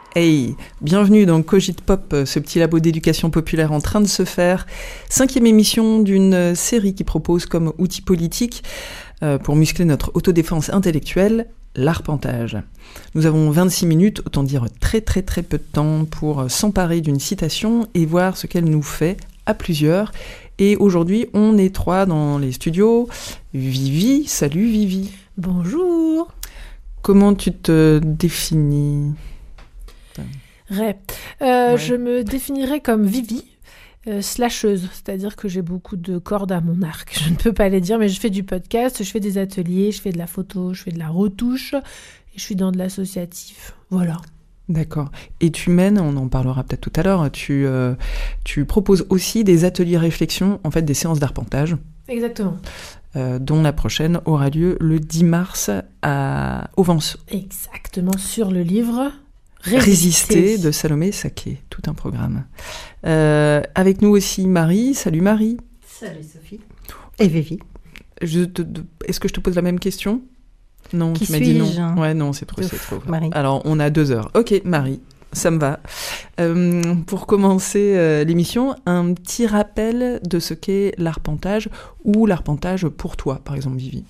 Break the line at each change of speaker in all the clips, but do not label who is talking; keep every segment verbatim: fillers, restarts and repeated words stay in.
Hey, bienvenue dans Cogite Pop, ce petit labo d'éducation populaire en train de se faire. Cinquième émission d'une série qui propose comme outil politique, euh, pour muscler notre autodéfense intellectuelle, l'arpentage. Nous avons vingt-six minutes, autant dire très très très peu de temps, pour s'emparer d'une citation et voir ce qu'elle nous fait à plusieurs. Et aujourd'hui, on est trois dans les studios. Vivi, salut Vivi.
Bonjour.
Comment tu te définis ?
Ray. Euh,
ouais.
Je me définirais comme Vivi, euh, slasheuse, c'est-à-dire que j'ai beaucoup de cordes à mon arc. Je ne peux pas les dire, mais je fais du podcast, je fais des ateliers, je fais de la photo, je fais de la retouche, et je suis dans de l'associatif. Voilà.
D'accord. Et tu mènes, on en parlera peut-être tout à l'heure, tu, euh, tu proposes aussi des ateliers réflexion, en fait des séances d'arpentage.
Exactement.
Euh, dont la prochaine aura lieu le dix mars à Auvence.
Exactement, sur le livre
Résister,
Résister
de Salomé Saké, tout un programme. Euh, avec nous aussi Marie. Salut Marie.
Salut Sophie. Et Vivi.
Je te, est-ce que je te pose la même question ? Non,
Qui
tu m'as dit non.
suis-je ?
Ouais, non, c'est trop,
Ouf,
c'est trop.
Marie.
Alors, on a deux heures. Ok, Marie, ça me va. Euh, pour commencer euh, l'émission, un petit rappel de ce qu'est l'arpentage ou l'arpentage pour toi, par exemple, Vivi.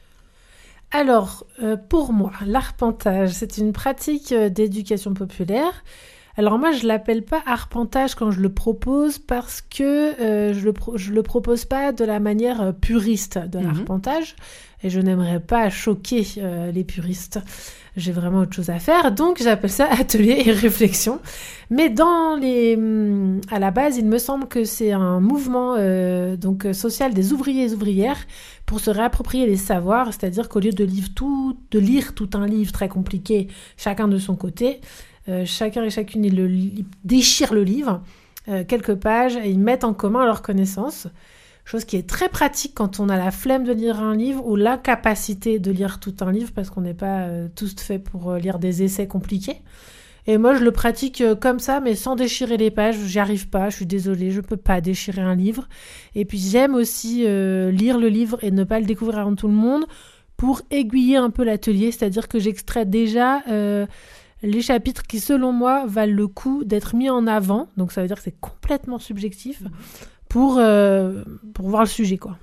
Alors, euh, pour moi, l'arpentage, c'est une pratique euh, d'éducation populaire. Alors moi, je l'appelle pas arpentage quand je le propose parce que euh, je le pro- je le propose pas de la manière euh, puriste de
Mhm.
l'arpentage et je n'aimerais pas choquer euh, les puristes. J'ai vraiment autre chose à faire, donc j'appelle ça atelier et réflexion. Mais dans les, hum, à la base, il me semble que c'est un mouvement euh, donc social des ouvriers et ouvrières pour se réapproprier les savoirs, c'est-à-dire qu'au lieu de, livre tout, de lire tout un livre très compliqué, chacun de son côté, euh, chacun et chacune ils le, ils déchirent le livre, euh, quelques pages, et ils mettent en commun leurs connaissances. Chose qui est très pratique quand on a la flemme de lire un livre ou l'incapacité de lire tout un livre parce qu'on n'est pas euh, tous faits pour euh, lire des essais compliqués. Et moi, je le pratique euh, comme ça, mais sans déchirer les pages. J'y arrive pas, je suis désolée, je peux pas déchirer un livre. Et puis, j'aime aussi euh, lire le livre et ne pas le découvrir avant tout le monde pour aiguiller un peu l'atelier. C'est-à-dire que j'extrais déjà euh, les chapitres qui, selon moi, valent le coup d'être mis en avant. Donc, ça veut dire que c'est complètement subjectif. Pour, euh, pour voir le sujet, quoi.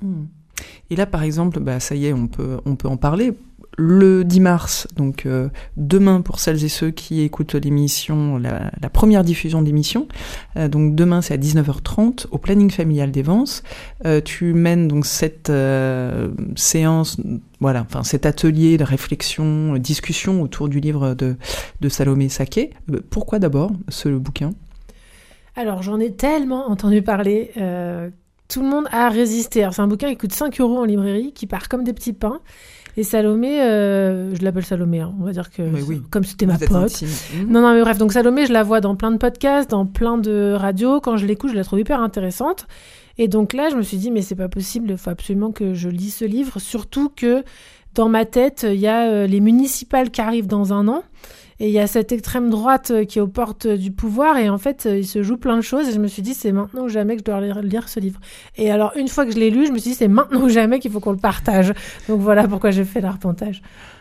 Et là, par exemple, bah, ça y est, on peut, on peut en parler. Le dix mars, donc euh, demain, pour celles et ceux qui écoutent l'émission, la, la première diffusion de l'émission, euh, donc demain, c'est à dix-neuf heures trente, au planning familial d'Evance. Euh, tu mènes donc cette euh, séance, voilà, enfin cet atelier de réflexion, discussion autour du livre de, de Salomé Saké. Pourquoi d'abord ce bouquin ?
Alors, j'en ai tellement entendu parler. Euh, tout le monde a résisté. Alors, c'est un bouquin qui coûte cinq euros en librairie, qui part comme des petits pains. Et Salomé, euh, je l'appelle Salomé, hein, on va dire que
oui.
comme c'était ma
Vous êtes
pote.
intime. Mmh.
Non, non, mais bref. Donc, Salomé, je la vois dans plein de podcasts, dans plein de radios. Quand je l'écoute, je la trouve hyper intéressante. Et donc là, je me suis dit, mais c'est pas possible, il faut absolument que je lise ce livre. Surtout que dans ma tête, il y a euh, les municipales qui arrivent dans un an. Et il y a cette extrême droite qui est aux portes du pouvoir et en fait, il se joue plein de choses et je me suis dit, c'est maintenant ou jamais que je dois lire, lire ce livre. Et alors, une fois que je l'ai lu, je me suis dit, c'est maintenant ou jamais qu'il faut qu'on le partage. Donc voilà pourquoi j'ai fait l'arpentage.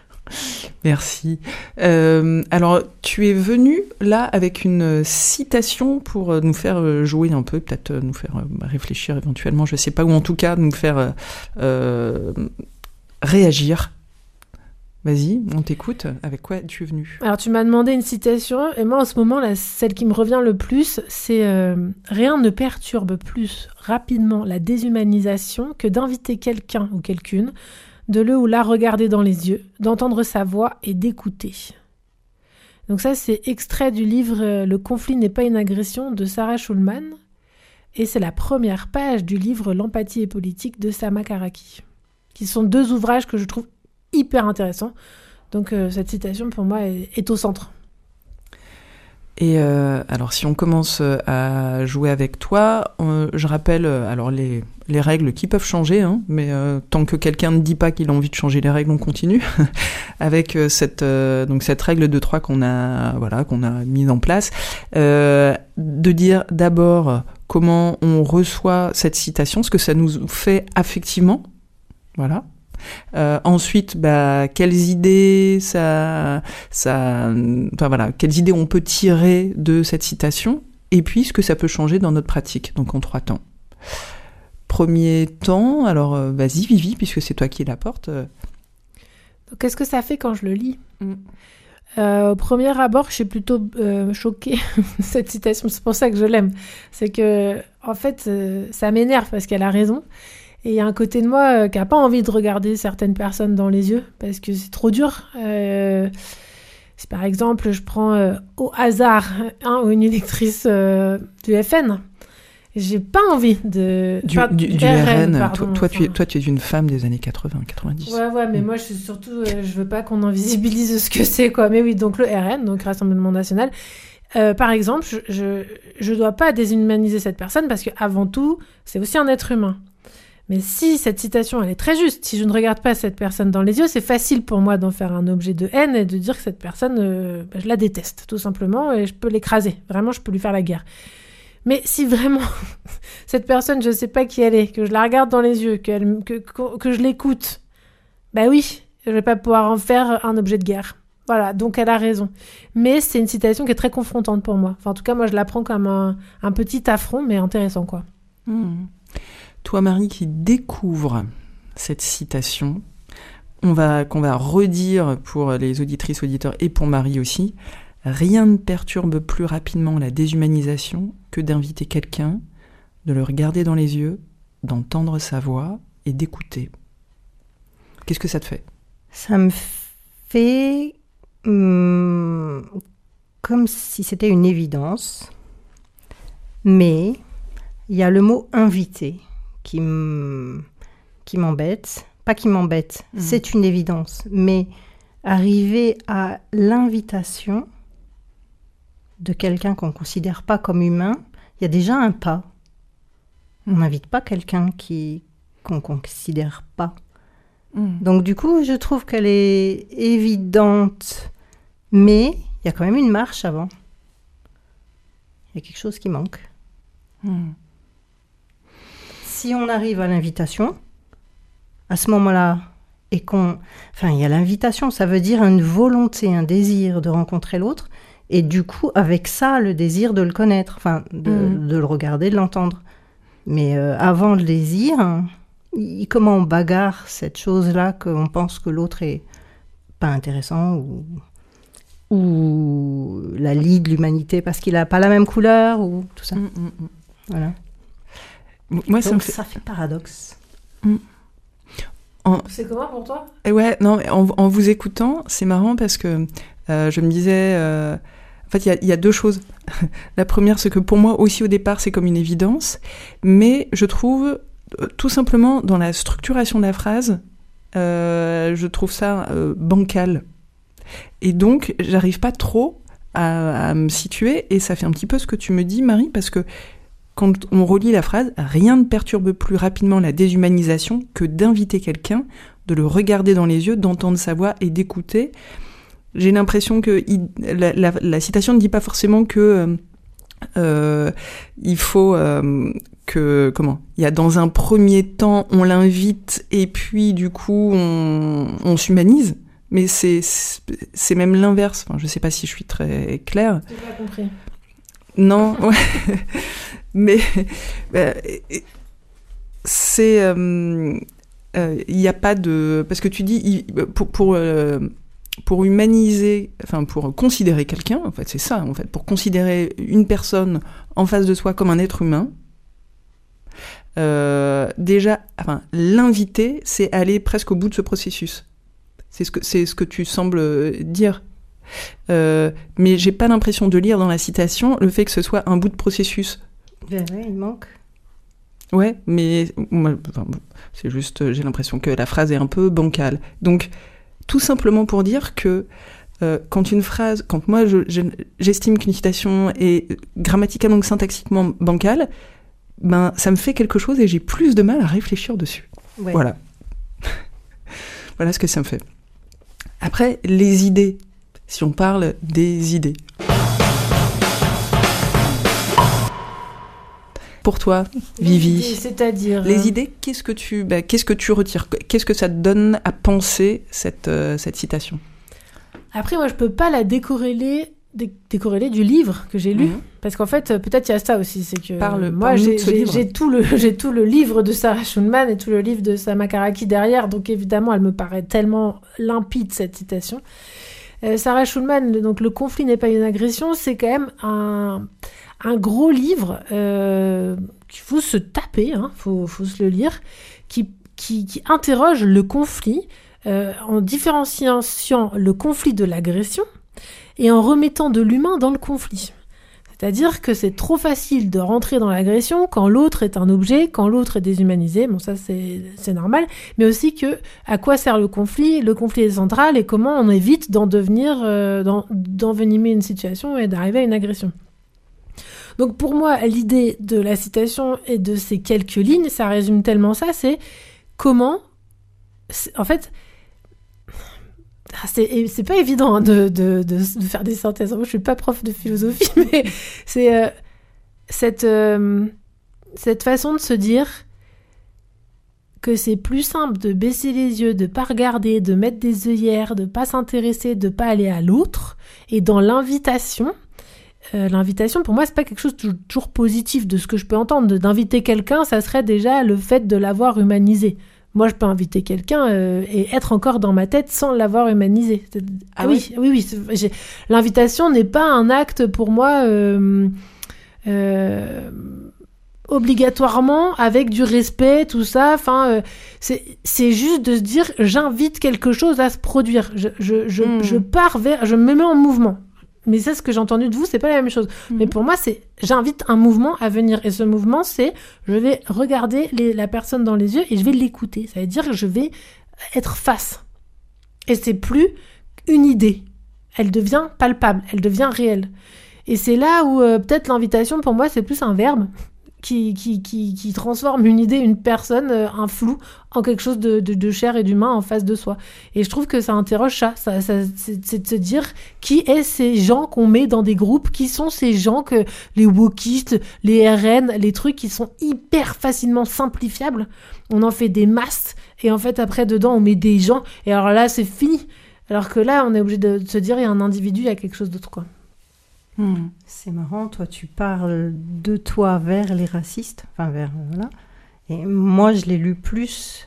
Merci. Euh, alors, tu es venu là avec une citation pour nous faire jouer un peu, peut-être nous faire réfléchir éventuellement, je ne sais pas, ou en tout cas nous faire euh, réagir. Vas-y, on t'écoute. Avec quoi tu es venue ?
Alors, tu m'as demandé une citation, et moi, en ce moment, la, celle qui me revient le plus, c'est euh, « Rien ne perturbe plus rapidement la déshumanisation que d'inviter quelqu'un ou quelqu'une, de le ou la regarder dans les yeux, d'entendre sa voix et d'écouter. » Donc ça, c'est extrait du livre euh, « Le conflit n'est pas une agression » de Sarah Schulman, et c'est la première page du livre « L'empathie est politique » de Sama Karaki, qui sont deux ouvrages que je trouve hyper intéressant. Donc euh, cette citation pour moi est, est au centre.
Et euh, alors si on commence à jouer avec toi, euh, je rappelle euh, alors les, les règles qui peuvent changer, hein, mais euh, tant que quelqu'un ne dit pas qu'il a envie de changer les règles, on continue avec euh, cette euh, donc cette règle de trois qu'on a voilà qu'on a mise en place, euh, de dire d'abord comment on reçoit cette citation, ce que ça nous fait affectivement, voilà. Euh, ensuite, bah, quelles idées ça, ça, enfin voilà, quelles idées on peut tirer de cette citation, et puis ce que ça peut changer dans notre pratique. Donc en trois temps. Premier temps, alors euh, vas-y Vivi, puisque c'est toi qui la porte.
Donc, qu'est-ce que ça fait quand je le lis ?
Mm.
Euh, au premier abord, je suis plutôt euh, choquée de cette citation. C'est pour ça que je l'aime. C'est que, en fait, euh, ça m'énerve parce qu'elle a raison. Et il y a un côté de moi euh, qui n'a pas envie de regarder certaines personnes dans les yeux parce que c'est trop dur. Euh, si par exemple, je prends euh, au hasard un ou une électrice euh, du F N, j'ai pas envie de...
Du,
enfin,
du,
du
du
R N,
R N,
pardon,
toi, toi,
enfin.
tu es, toi tu es une femme des années quatre-vingts quatre-vingt-dix.
Ouais, ouais, mais
Mm.
moi, je suis surtout... Euh, je veux pas qu'on invisibilise ce que c'est, quoi. Mais oui, donc le R N, donc Rassemblement National. Euh, par exemple, je, je, je dois pas déshumaniser cette personne parce qu'avant tout, c'est aussi un être humain. Mais si cette citation, elle est très juste, si je ne regarde pas cette personne dans les yeux, c'est facile pour moi d'en faire un objet de haine et de dire que cette personne, euh, bah, je la déteste, tout simplement, et je peux l'écraser. Vraiment, je peux lui faire la guerre. Mais si vraiment, cette personne, je ne sais pas qui elle est, que je la regarde dans les yeux, qu'elle, que, que, que je l'écoute, bah oui, je ne vais pas pouvoir en faire un objet de guerre. Voilà, donc elle a raison. Mais c'est une citation qui est très confrontante pour moi. Enfin, en tout cas, moi, je la prends comme un, un petit affront, mais intéressant, quoi.
Mmh. Toi, Marie, qui découvre cette citation, on va, qu'on va redire pour les auditrices, auditeurs et pour Marie aussi, rien ne perturbe plus rapidement la déshumanisation que d'inviter quelqu'un, de le regarder dans les yeux, d'entendre sa voix et d'écouter. Qu'est-ce que ça te fait ?
Ça me fait hum, comme si c'était une évidence, mais il y a le mot « inviter » qui, m- qui m'embête. Pas qui m'embête, mmh. C'est une évidence, mais arriver à l'invitation de quelqu'un qu'on ne considère pas comme humain, il y a déjà un pas. On n'invite pas quelqu'un qui, qu'on ne considère pas. Mmh. Donc du coup, je trouve qu'elle est évidente, mais il y a quand même une marche avant. Il y a quelque chose qui manque. Mmh. Si on arrive à l'invitation, à ce moment-là, et qu'on... Enfin, il y a l'invitation, ça veut dire une volonté, un désir de rencontrer l'autre, et du coup, avec ça, le désir de le connaître, enfin, de, mmh. de le regarder, de l'entendre. Mais euh, avant le désir, il, comment on bagarre cette chose-là qu'on pense que l'autre est pas intéressant ou, ou la lie de l'humanité parce qu'il n'a pas la même couleur ou tout ça. Mmh, mmh. Voilà.
Moi, ça
Donc,
me fait...
ça fait paradoxe.
Mmh.
En... C'est comment pour toi ?
Ouais, non, en, en vous écoutant, c'est marrant parce que euh, je me disais... Euh, en fait, il y, y a deux choses. La première, c'est que pour moi aussi, au départ, c'est comme une évidence. Mais je trouve, euh, tout simplement, dans la structuration de la phrase, euh, je trouve ça euh, bancal. Et donc, j'arrive pas trop à, à me situer. Et ça fait un petit peu ce que tu me dis, Marie, parce que quand on relit la phrase, rien ne perturbe plus rapidement la déshumanisation que d'inviter quelqu'un, de le regarder dans les yeux, d'entendre sa voix et d'écouter. J'ai l'impression que il, la, la, la citation ne dit pas forcément que euh, il faut euh, que comment il y a dans un premier temps on l'invite et puis du coup on, on s'humanise, mais c'est c'est même l'inverse. Enfin, je sais pas si je suis très claire.
J'ai pas compris.
Non, ouais. Mais euh, c'est il euh, n'y euh, a pas de parce que tu dis il, pour pour euh, pour humaniser, enfin pour considérer quelqu'un, en fait c'est ça en fait, pour considérer une personne en face de soi comme un être humain. Euh, déjà, enfin l'inviter, c'est aller presque au bout de ce processus. C'est ce que c'est ce que tu sembles dire. Euh, mais j'ai pas l'impression de lire dans la citation le fait que ce soit un bout de processus.
Ben oui, il manque.
Ouais, mais moi, enfin, c'est juste, j'ai l'impression que la phrase est un peu bancale. Donc, tout simplement pour dire que euh, quand une phrase, quand moi je, je, j'estime qu'une citation est grammaticalement ou syntaxiquement bancale, ben ça me fait quelque chose et j'ai plus de mal à réfléchir dessus. Ouais. Voilà. Voilà ce que ça me fait. Après, les idées. Si on parle des idées. Pour toi, Vivi,
idées, c'est-à-dire
les idées, qu'est-ce que tu, bah, qu'est-ce que tu retires ? Qu'est-ce que ça te donne à penser cette euh, cette citation ?
Après, moi, je peux pas la décorréler, dé- décorréler du livre que j'ai lu, mmh. parce qu'en fait, peut-être il y a ça aussi, c'est que
Parle,
moi, j'ai, j'ai, j'ai tout le, j'ai tout le livre de Sarah Schulman et tout le livre de Sama Karaki derrière, donc évidemment, elle me paraît tellement limpide cette citation. Euh, Sarah Schulman, donc le conflit n'est pas une agression, c'est quand même un un gros livre euh, qu'il faut se taper, hein, faut faut se le lire, qui qui qui interroge le conflit. Euh, en différenciant le conflit de l'agression et en remettant de l'humain dans le conflit. C'est-à-dire que c'est trop facile de rentrer dans l'agression quand l'autre est un objet, quand l'autre est déshumanisé, bon ça c'est, c'est normal, mais aussi que à quoi sert le conflit, le conflit est central et comment on évite d'en devenir, euh, d'en, d'envenimer une situation et d'arriver à une agression. Donc pour moi, l'idée de la citation et de ces quelques lignes, ça résume tellement ça, c'est comment, c'est, en fait, C'est, c'est pas évident hein, de, de, de, de faire des synthèses. Moi, je suis pas prof de philosophie, mais c'est euh, cette, euh, cette façon de se dire que c'est plus simple de baisser les yeux, de pas regarder, de mettre des œillères, de pas s'intéresser, de pas aller à l'autre. Et dans l'invitation, euh, l'invitation, pour moi, c'est pas quelque chose de toujours positif de ce que je peux entendre. De, d'inviter quelqu'un, ça serait déjà le fait de l'avoir humanisé. Moi, je peux inviter quelqu'un euh, et être encore dans ma tête sans l'avoir humanisé.
Ah
oui, oui, oui. oui j'ai... L'invitation n'est pas un acte pour moi euh, euh, obligatoirement avec du respect, tout ça. Enfin, euh, c'est c'est juste de se dire j'invite quelque chose à se produire. Je je je, mmh. je pars vers, je me mets en mouvement. Mais ça, ce que j'ai entendu de vous, c'est pas la même chose. Mmh. Mais pour moi, c'est j'invite un mouvement à venir. Et ce mouvement, c'est je vais regarder les, la personne dans les yeux et je vais l'écouter. Ça veut dire que je vais être face. Et c'est plus une idée. Elle devient palpable, elle devient réelle. Et c'est là où euh, peut-être l'invitation, pour moi, c'est plus un verbe qui, qui, qui, qui transforme une idée, une personne, euh, un flou, en quelque chose de, de, de chair et d'humain en face de soi. Et je trouve que ça interroge ça. ça, ça c'est, c'est de se dire qui est ces gens qu'on met dans des groupes, qui sont ces gens que les wokistes, les R N, les trucs qui sont hyper facilement simplifiables. On en fait des masses et en fait après dedans on met des gens et alors là c'est fini. Alors que là on est obligé de, de se dire il y a un individu, il y a quelque chose d'autre quoi.
Mmh. C'est marrant, toi tu parles de toi vers les racistes, enfin vers, voilà. Et moi je l'ai lu plus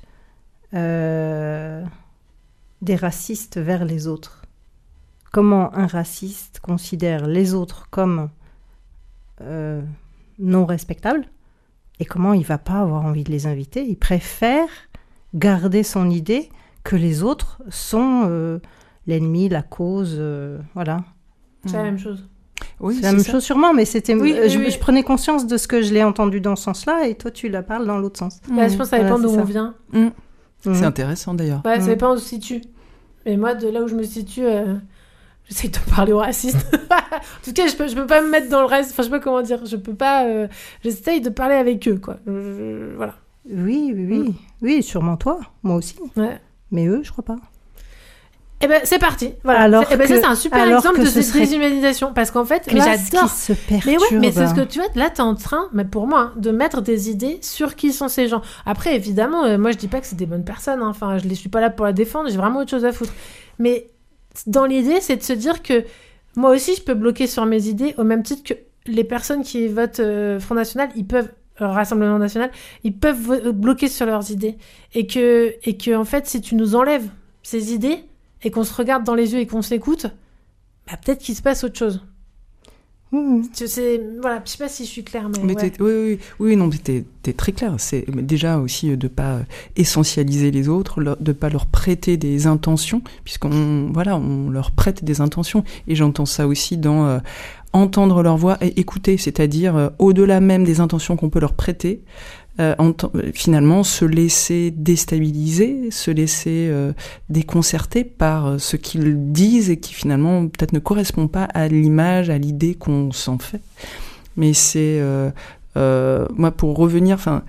euh, des racistes vers les autres. Comment un raciste considère les autres comme euh, non respectables et comment il ne va pas avoir envie de les inviter. Il préfère garder son idée que les autres sont euh, l'ennemi, la cause, euh, voilà.
C'est mmh. la même chose.
Oui, c'est, c'est la même ça. chose sûrement, mais c'était,
oui,
euh, je,
oui.
je prenais conscience de ce que je l'ai entendu dans ce sens-là, et toi tu la parles dans l'autre sens.
Bah, mmh. Je pense que ça dépend voilà, d'où on
ça.
vient.
Mmh. Mmh. C'est intéressant d'ailleurs.
Ouais, ça
mmh.
dépend où on se situe. Et moi, de là où je me situe, euh, j'essaie de parler aux racistes. En tout cas, je peux, je peux pas me mettre dans le reste. Enfin, je sais pas comment dire. Je peux pas. Euh, j'essaye de parler avec eux, quoi. Je, je, voilà.
Oui, oui, oui, mmh. oui, sûrement toi, moi aussi.
Ouais.
Mais eux, je crois pas.
Eh ben c'est parti. Voilà.
Alors
eh ben,
que,
ça c'est un super exemple de cette serait... déshumanisation parce qu'en fait
mais
là,
j'adore. Se
mais ouais, mais c'est ce que tu vois. Là, t'es en train, mais pour moi, hein, de mettre des idées sur qui sont ces gens. Après, évidemment, euh, moi je dis pas que c'est des bonnes personnes. Hein. Enfin, je les suis pas là pour la défendre. J'ai vraiment autre chose à foutre. Mais dans l'idée, c'est de se dire que moi aussi, je peux bloquer sur mes idées au même titre que les personnes qui votent euh, Front National, ils peuvent. Euh, Rassemblement National, ils peuvent vo- bloquer sur leurs idées et que et que en fait, si tu nous enlèves ces idées et qu'on se regarde dans les yeux et qu'on s'écoute, bah peut-être qu'il se passe autre chose.
Mmh.
Je sais, voilà, je sais pas si je suis claire, mais,
mais
ouais.
oui, oui, oui, non, t'es, t'es très claire. C'est déjà aussi de pas essentialiser les autres, de pas leur prêter des intentions, puisqu'on, voilà, on leur prête des intentions. Et j'entends ça aussi dans euh, entendre leur voix et écouter, c'est-à-dire euh, au-delà même des intentions qu'on peut leur prêter. Euh, ent- finalement se laisser déstabiliser, se laisser euh, déconcerter par euh, ce qu'ils disent et qui finalement peut-être ne correspond pas à l'image, à l'idée qu'on s'en fait. Mais c'est euh, euh, moi pour revenir, enfin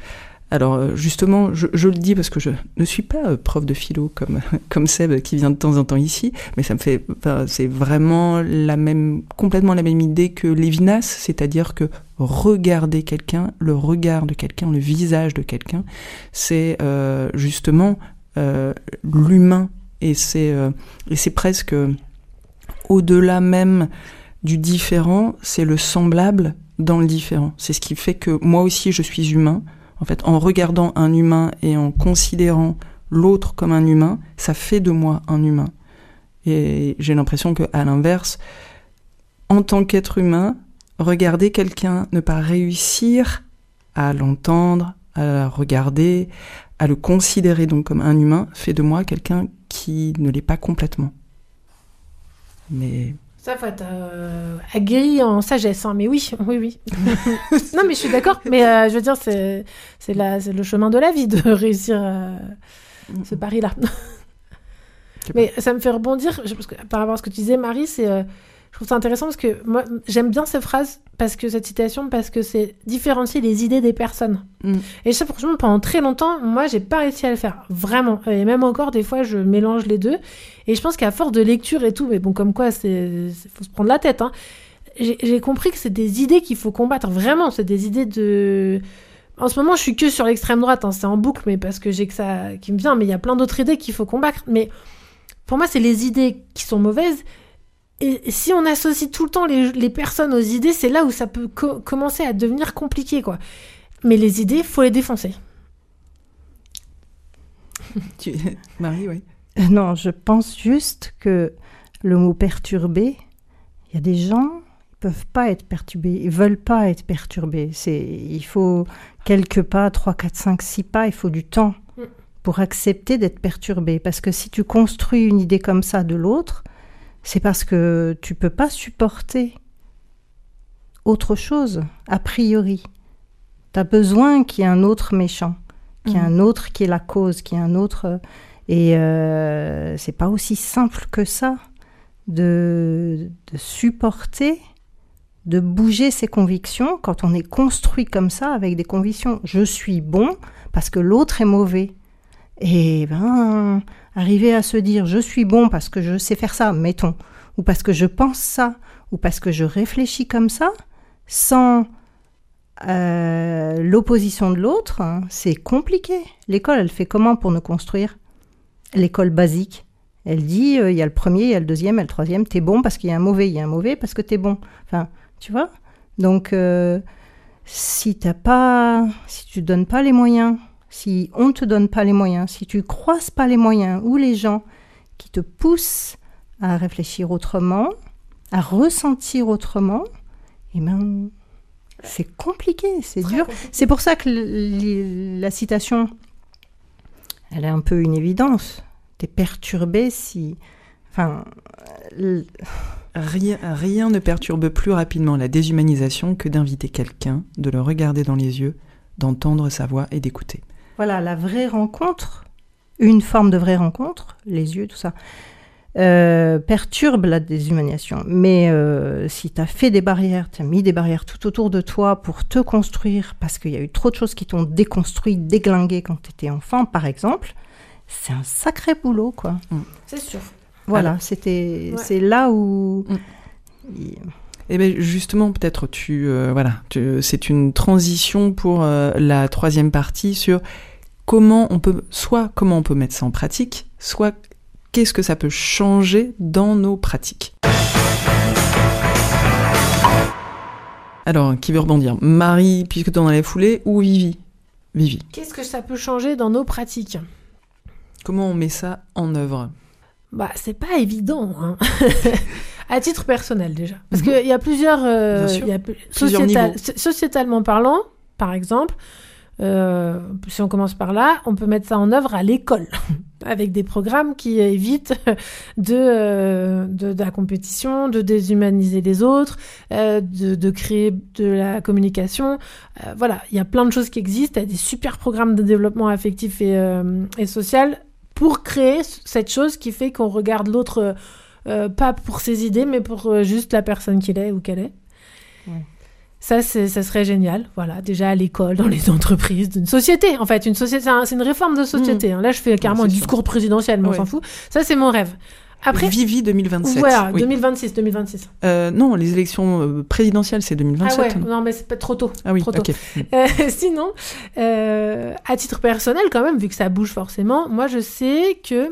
Alors justement, je, je le dis parce que je ne suis pas prof de philo comme, comme Seb qui vient de temps en temps ici, mais ça me fait, enfin, c'est vraiment la même, complètement la même idée que Lévinas, c'est-à-dire que regarder quelqu'un, le regard de quelqu'un, le visage de quelqu'un, c'est euh, justement euh, l'humain et c'est, euh, et c'est presque au-delà même du différent, c'est le semblable dans le différent. C'est ce qui fait que moi aussi je suis humain. En fait, en regardant un humain et en considérant l'autre comme un humain, ça fait de moi un humain. Et j'ai l'impression qu'à l'inverse, en tant qu'être humain, regarder quelqu'un, ne pas réussir à l'entendre, à le regarder, à le considérer donc comme un humain, fait de moi quelqu'un qui ne l'est pas complètement. Mais...
Ça, faut être euh, aguerri en sagesse, hein. Mais oui, oui, oui. Non, mais je suis d'accord. Mais euh, je veux dire, c'est, c'est, la, c'est le chemin de la vie de réussir euh, ce pari-là. Mais ça me fait rebondir, parce que, par rapport à ce que tu disais, Marie, c'est, euh, je trouve ça intéressant parce que moi, j'aime bien cette phrase, parce que cette citation, parce que c'est différencier les idées des personnes. Mm. Et ça, franchement, pendant très longtemps, moi, j'ai pas réussi à le faire, vraiment. Et même encore, des fois, je mélange les deux. Et je pense qu'à force de lecture et tout, mais bon, comme quoi, c'est, c'est faut se prendre la tête, hein. J'ai, j'ai compris que c'est des idées qu'il faut combattre, vraiment. C'est des idées de... En ce moment, je suis que sur l'extrême droite, hein, c'est en boucle, mais parce que j'ai que ça qui me vient. Mais il y a plein d'autres idées qu'il faut combattre. Mais pour moi, c'est les idées qui sont mauvaises. Et si on associe tout le temps les, les personnes aux idées, c'est là où ça peut co- commencer à devenir compliqué, quoi. Mais les idées, faut les défoncer.
Tu... Marie, oui.
Non, je pense juste que le mot perturbé, il y a des gens, ils peuvent pas être perturbés, ils veulent pas être perturbés. C'est, il faut quelques pas, trois, quatre, cinq, six pas, il faut du temps pour accepter d'être perturbé. Parce que si tu construis une idée comme ça de l'autre, c'est parce que tu peux pas supporter autre chose, a priori. Tu as besoin qu'il y ait un autre méchant, qu'il y ait mmh. un autre qui est la cause, qu'il y ait un autre... Et euh, c'est pas aussi simple que ça de, de supporter, de bouger ses convictions quand on est construit comme ça avec des convictions. Je suis bon parce que l'autre est mauvais. Et ben, arriver à se dire je suis bon parce que je sais faire ça, mettons, ou parce que je pense ça, ou parce que je réfléchis comme ça, sans euh, l'opposition de l'autre, hein, c'est compliqué. L'école, elle fait comment pour nous construire ? L'école basique, elle dit, il euh, y a le premier, il y a le deuxième, il y a le troisième, t'es bon parce qu'il y a un mauvais, il y a un mauvais parce que t'es bon. Enfin, tu vois ? Donc, euh, si t'as pas, si tu donnes pas les moyens, si on te donne pas les moyens, si tu croises pas les moyens ou les gens qui te poussent à réfléchir autrement, à ressentir autrement, eh ben, c'est compliqué, c'est Très dur. Compliqué. C'est pour ça que l- la citation... elle est un peu une évidence. T'es perturbé si... Enfin... L...
Rien, rien ne perturbe plus rapidement la déshumanisation que d'inviter quelqu'un, de le regarder dans les yeux, d'entendre sa voix et d'écouter.
Voilà, la vraie rencontre, une forme de vraie rencontre, les yeux, tout ça, euh, perturbe la déshumanisation. Mais euh, si t'as fait des barrières, t'as mis des barrières tout autour de toi pour te construire, parce qu'il y a eu trop de choses qui t'ont déconstruit, déglingué quand t'étais enfant, par exemple, c'est un sacré boulot, quoi.
Mmh. C'est sûr.
Voilà, Alors, c'était, ouais. c'est là où... Mmh. Il...
Eh bien, justement, peut-être, tu, euh, voilà, tu, c'est une transition pour euh, la troisième partie sur comment on peut, soit comment on peut mettre ça en pratique, soit qu'est-ce que ça peut changer dans nos pratiques. Alors, qui veut rebondir ? Marie, puisque tu en as la foulée, ou Vivi ? Vivi.
Qu'est-ce que ça peut changer dans nos pratiques ?
Comment on met ça en œuvre ?
Bah, c'est pas évident, hein. À titre personnel, déjà. Parce mmh. qu'il y a plusieurs... Euh, il y a
plusieurs
sociétal,
niveaux.
Sociétalement parlant, par exemple, euh, si on commence par là, on peut mettre ça en œuvre à l'école, avec des programmes qui évitent de, euh, de, de la compétition, de déshumaniser les autres, euh, de, de créer de la communication. Euh, voilà, il y a plein de choses qui existent. Il y a des super programmes de développement affectif et, euh, et social pour créer cette chose qui fait qu'on regarde l'autre... Euh, pas pour ses idées, mais pour euh, juste la personne qu'il est ou qu'elle est.
Ouais.
Ça, c'est, ça serait génial. Voilà, déjà à l'école, dans les entreprises, d'une société, en fait. Une société, c'est, un, c'est une réforme de société. Mmh. Là, je fais carrément un discours présidentiel, mais ouais. on s'en fout. Ça, c'est mon rêve. Après,
Vivi deux mille vingt-sept.
Voilà,
oui.
deux mille vingt-six, deux mille vingt-six.
Euh, non, les élections présidentielles, c'est deux mille vingt-sept.
Ah ouais, non, mais c'est pas trop tôt.
Ah oui,
trop tôt.
ok.
Euh, sinon, euh, à titre personnel, quand même, vu que ça bouge forcément, moi, je sais que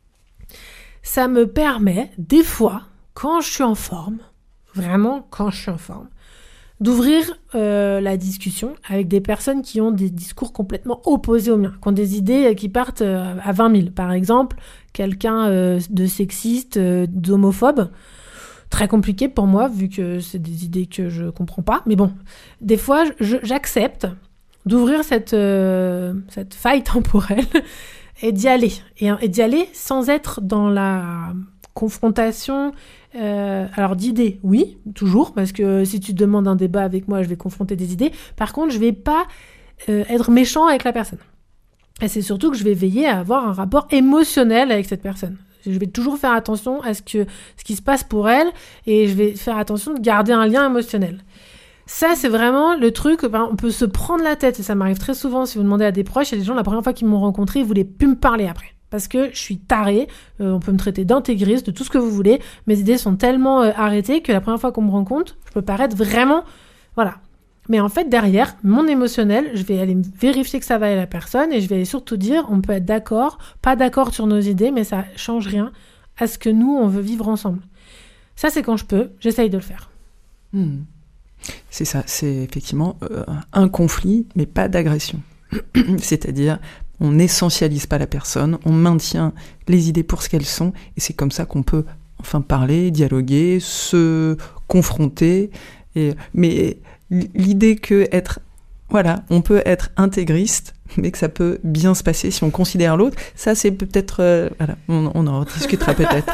ça me permet, des fois, quand je suis en forme, vraiment quand je suis en forme, d'ouvrir euh, la discussion avec des personnes qui ont des discours complètement opposés aux miens, qui ont des idées qui partent euh, à vingt mille. Par exemple, quelqu'un euh, de sexiste, euh, d'homophobe, très compliqué pour moi, vu que c'est des idées que je comprends pas. Mais bon, des fois, je, j'accepte d'ouvrir cette, euh, cette faille temporelle et d'y aller. Et, et d'y aller sans être dans la confrontation. Euh, alors d'idées, oui, toujours, parce que si tu demandes un débat avec moi, je vais confronter des idées. Par contre, je vais pas euh, être méchant avec la personne. Et c'est surtout que je vais veiller à avoir un rapport émotionnel avec cette personne. Je vais toujours faire attention à ce que ce qui se passe pour elle, et je vais faire attention de garder un lien émotionnel. Ça, c'est vraiment le truc, ben, on peut se prendre la tête, et ça m'arrive très souvent, si vous demandez à des proches, il y a des gens, la première fois qu'ils m'ont rencontré, ils voulaient plus me parler après. Parce que je suis tarée, euh, on peut me traiter d'intégriste, de tout ce que vous voulez, mes idées sont tellement euh, arrêtées que la première fois qu'on me rencontre, je peux paraître vraiment... Voilà. Mais en fait, derrière, mon émotionnel, je vais aller vérifier que ça va à la personne, et je vais surtout dire, on peut être d'accord, pas d'accord sur nos idées, mais ça change rien à ce que nous, on veut vivre ensemble. Ça, c'est quand je peux, j'essaye de le faire.
Mmh. C'est ça, c'est effectivement euh, un conflit, mais pas d'agression. C'est-à-dire... on n'essentialise pas la personne, on maintient les idées pour ce qu'elles sont, et c'est comme ça qu'on peut enfin parler, dialoguer, se confronter. Et, mais l'idée que être, voilà, on peut être intégriste, mais que ça peut bien se passer si on considère l'autre, ça c'est peut-être, euh, voilà, on, on en discutera peut-être.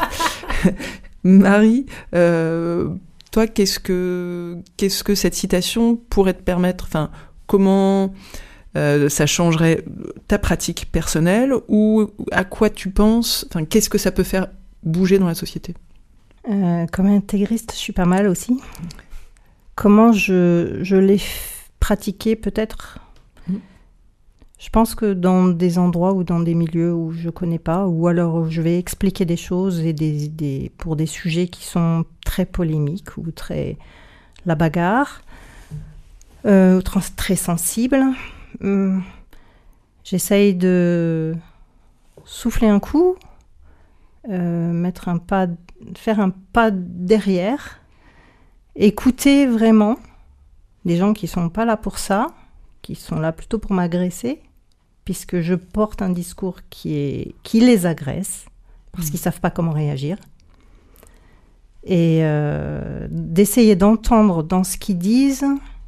Marie, euh, toi, qu'est-ce que, qu'est-ce que cette citation pourrait te permettre, enfin, comment... Euh, ça changerait ta pratique personnelle, ou à quoi tu penses, enfin, qu'est-ce que ça peut faire bouger dans la société ?
euh, Comme intégriste, je suis pas mal aussi. Comment je, je l'ai f- pratiqué peut-être mmh. Je pense que dans des endroits ou dans des milieux où je connais pas, ou alors je vais expliquer des choses et des, des, pour des sujets qui sont très polémiques ou très la bagarre, euh, très sensibles. Hum, j'essaye de souffler un coup, euh, mettre un pas, faire un pas derrière, écouter vraiment des gens qui sont pas là pour ça, qui sont là plutôt pour m'agresser, puisque je porte un discours qui est qui les agresse parce mmh. qu'ils savent pas comment réagir, et euh, d'essayer d'entendre dans ce qu'ils disent.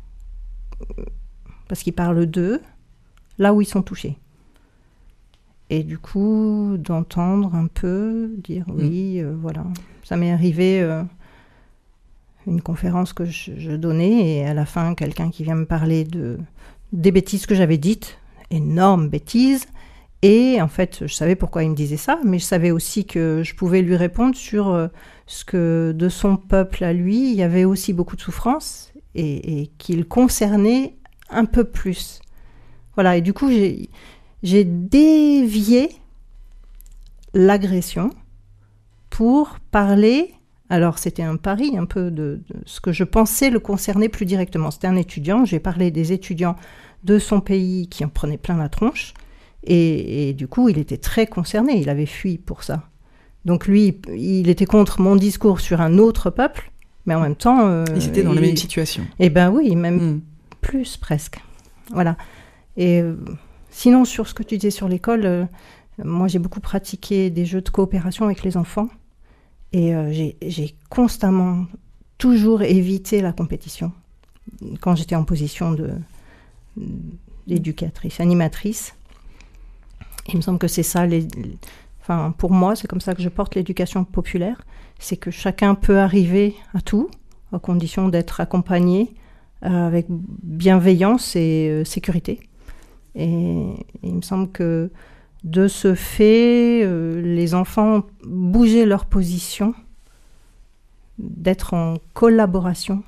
Parce qu'ils parlent d'eux, là où ils sont touchés. Et du coup, d'entendre un peu, dire oui, euh, voilà. Ça m'est arrivé, euh, une conférence que je, je donnais, et à la fin, quelqu'un qui vient me parler de, des bêtises que j'avais dites, énormes bêtises, et en fait, je savais pourquoi il me disait ça, mais je savais aussi que je pouvais lui répondre sur euh, ce que de son peuple à lui, il y avait aussi beaucoup de souffrance, et, et qu'il concernait un peu plus. Voilà, et du coup, j'ai, j'ai dévié l'agression pour parler. Alors, c'était un pari un peu de, de ce que je pensais le concerner plus directement. C'était un étudiant, j'ai parlé des étudiants de son pays qui en prenaient plein la tronche, et, et du coup, il était très concerné, il avait fui pour ça. Donc lui, il était contre mon discours sur un autre peuple, mais en même temps... Euh,
ils étaient dans
il,
la même situation.
Eh ben oui, même... Mm. Plus presque. Voilà. Et euh, sinon, sur ce que tu disais sur l'école, euh, moi j'ai beaucoup pratiqué des jeux de coopération avec les enfants, et euh, j'ai, j'ai constamment toujours évité la compétition quand j'étais en position de, d'éducatrice, animatrice. Il me semble que c'est ça, les, les, enfin, pour moi, c'est comme ça que je porte l'éducation populaire, c'est que chacun peut arriver à tout, à condition d'être accompagné avec bienveillance et euh, sécurité. Et, et il me semble que de ce fait, euh, les enfants ont bougé leur position, d'être en collaboration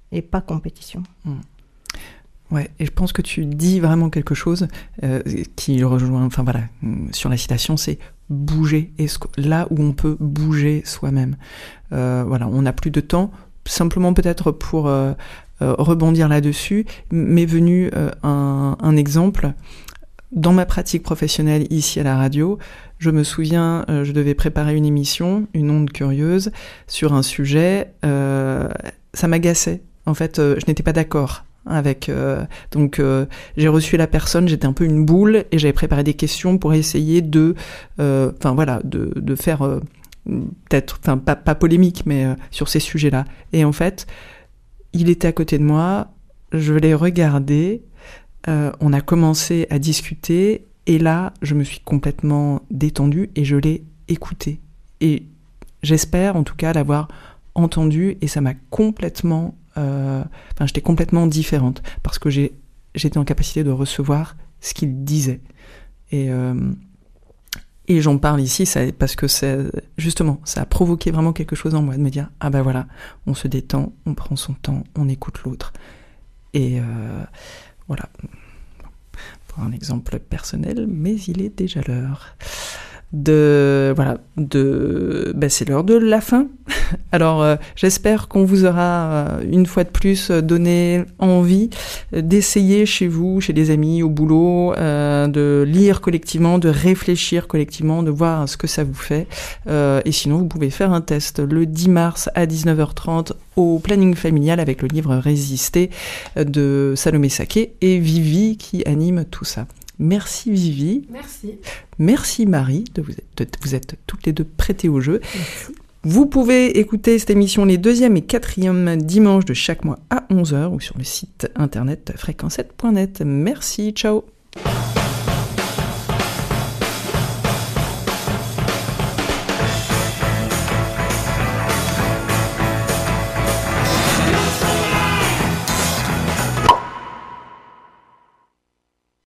et pas compétition.
Mmh. Ouais, et je pense que tu dis vraiment quelque chose euh, qui rejoint, enfin voilà, sur la citation, c'est bouger, et là où on peut bouger soi-même. Euh, voilà, on n'a plus de temps, simplement peut-être pour euh, euh, rebondir là-dessus, m'est venu euh, un, un exemple. Dans ma pratique professionnelle ici à la radio, je me souviens, euh, je devais préparer une émission, une onde curieuse, sur un sujet, euh, ça m'agaçait. En fait, euh, je n'étais pas d'accord. Avec euh, donc euh, j'ai reçu la personne, j'étais un peu une boule et j'avais préparé des questions pour essayer de euh, enfin voilà de de faire euh, peut-être enfin pas pas polémique mais euh, sur ces sujets-là. Et en fait, il était à côté de moi, je l'ai regardé, euh, on a commencé à discuter et là, je me suis complètement détendue et je l'ai écouté. Et j'espère en tout cas l'avoir entendu et ça m'a complètement Euh, enfin, j'étais complètement différente parce que j'ai, j'étais en capacité de recevoir ce qu'il disait. Et, euh, et j'en parle ici ça, parce que c'est, justement, ça a provoqué vraiment quelque chose en moi, de me dire « Ah ben voilà, on se détend, on prend son temps, on écoute l'autre. » Et euh, voilà, pour un exemple personnel, mais il est déjà l'heure. De voilà de ben c'est l'heure de la fin. Alors euh, j'espère qu'on vous aura euh, une fois de plus donné envie d'essayer chez vous, chez des amis, au boulot, euh, de lire collectivement, de réfléchir collectivement, de voir ce que ça vous fait. Euh, et sinon vous pouvez faire un test le dix mars à dix-neuf heures trente au planning familial avec le livre Résister de Salomé Saké et Vivi qui anime tout ça. Merci Vivi.
Merci.
Merci Marie, de vous, être, de, vous êtes toutes les deux prêtées au jeu.
Merci.
Vous pouvez écouter cette émission les deuxième et quatrième dimanches de chaque mois à onze heures ou sur le site internet fréquence sept point net. Merci, ciao.